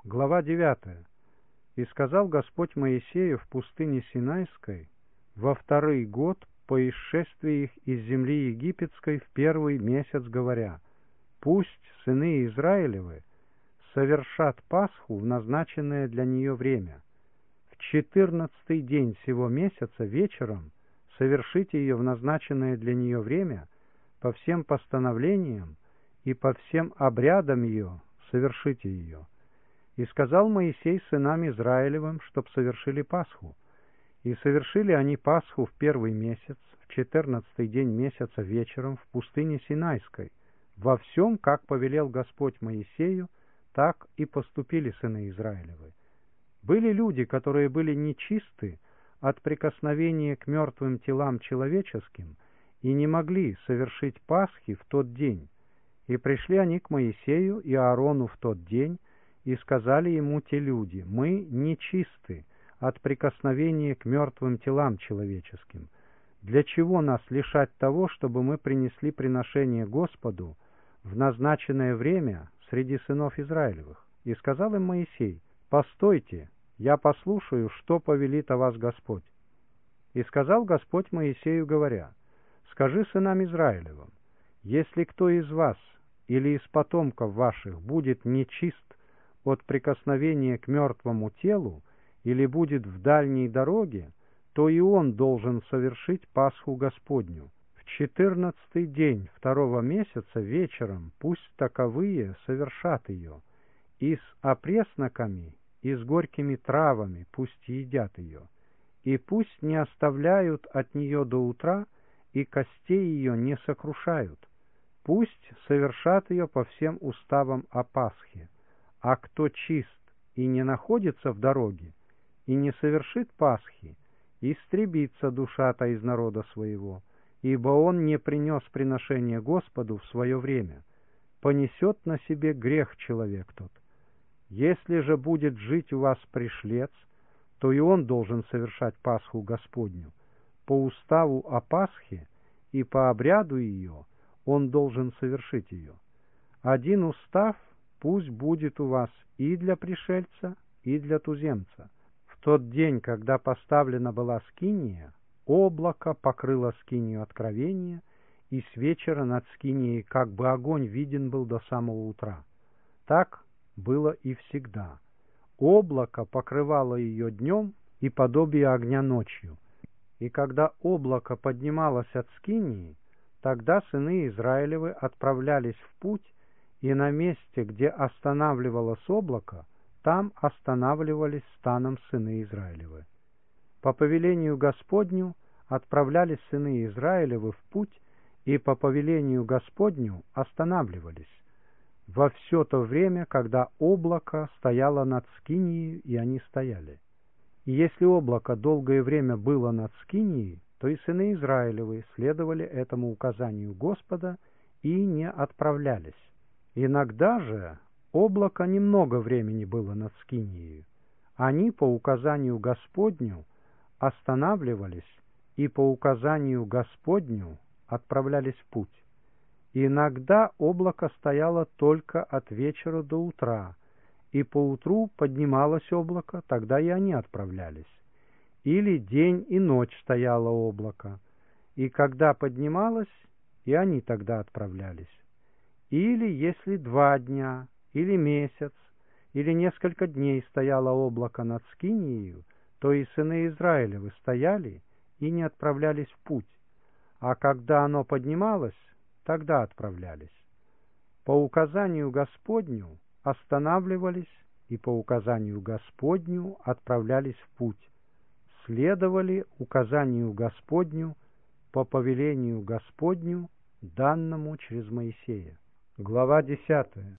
Глава 9. «И сказал Господь Моисею в пустыне Синайской во 2-й год по исшествии их из земли египетской в 1-й месяц, говоря: пусть сыны Израилевы совершат Пасху в назначенное для нее время. В 14-й день сего месяца вечером совершите ее в назначенное для нее время по всем постановлениям и по всем обрядам ее совершите ее. И сказал Моисей сынам Израилевым, чтоб совершили Пасху. И совершили они Пасху в 1-й месяц, в 14-й день месяца вечером в пустыне Синайской. Во всем, как повелел Господь Моисею, так и поступили сыны Израилевы. Были люди, которые были нечисты от прикосновения к мертвым телам человеческим и не могли совершить Пасхи в тот день. И пришли они к Моисею и Аарону в тот день, и сказали ему те люди: мы нечисты от прикосновения к мертвым телам человеческим. Для чего нас лишать того, чтобы мы принесли приношение Господу в назначенное время среди сынов Израилевых? И сказал им Моисей: постойте, я послушаю, что повелит о вас Господь. И сказал Господь Моисею, говоря: скажи сынам Израилевым: если кто из вас или из потомков ваших будет нечист от прикосновения к мертвому телу или будет в дальней дороге, то и он должен совершить Пасху Господню. В 14-й день 2-го месяца вечером пусть таковые совершат ее, и с опресноками, и с горькими травами пусть едят ее, и пусть не оставляют от нее до утра, и костей ее не сокрушают. Пусть совершат ее по всем уставам о Пасхе. А кто чист и не находится в дороге, и не совершит Пасхи, истребится душа-то из народа своего, ибо он не принес приношение Господу в свое время, понесет на себе грех человек тот. Если же будет жить у вас пришлец, то и он должен совершать Пасху Господню. По уставу о Пасхе и по обряду ее он должен совершить ее. Один устав пусть будет у вас и для пришельца, и для туземца. В тот день, когда поставлена была скиния, облако покрыло скинию откровения, и с вечера над скинией как бы огонь виден был до самого утра. Так было и всегда. Облако покрывало ее днем и подобие огня ночью. И когда облако поднималось от скинии, тогда сыны Израилевы отправлялись в путь, и на месте, где останавливалось облако, там останавливались станом сыны Израилевы. По повелению Господню отправлялись сыны Израилевы в путь, и по повелению Господню останавливались во все то время, когда облако стояло над скинией, и они стояли. И если облако долгое время было над скинией, то и сыны Израилевы следовали этому указанию Господа и не отправлялись. Иногда же облако немного времени было над скинией. Они по указанию Господню останавливались и по указанию Господню отправлялись в путь. Иногда облако стояло только от вечера до утра, и поутру поднималось облако, тогда и они отправлялись. Или день и ночь стояло облако, и когда поднималось, и они тогда отправлялись. Или если 2 дня, или месяц, или несколько дней стояло облако над скинией, то и сыны Израилевы стояли и не отправлялись в путь, а когда оно поднималось, тогда отправлялись. По указанию Господню останавливались, и по указанию Господню отправлялись в путь, следовали указанию Господню по повелению Господню, данному через Моисея. Глава 10.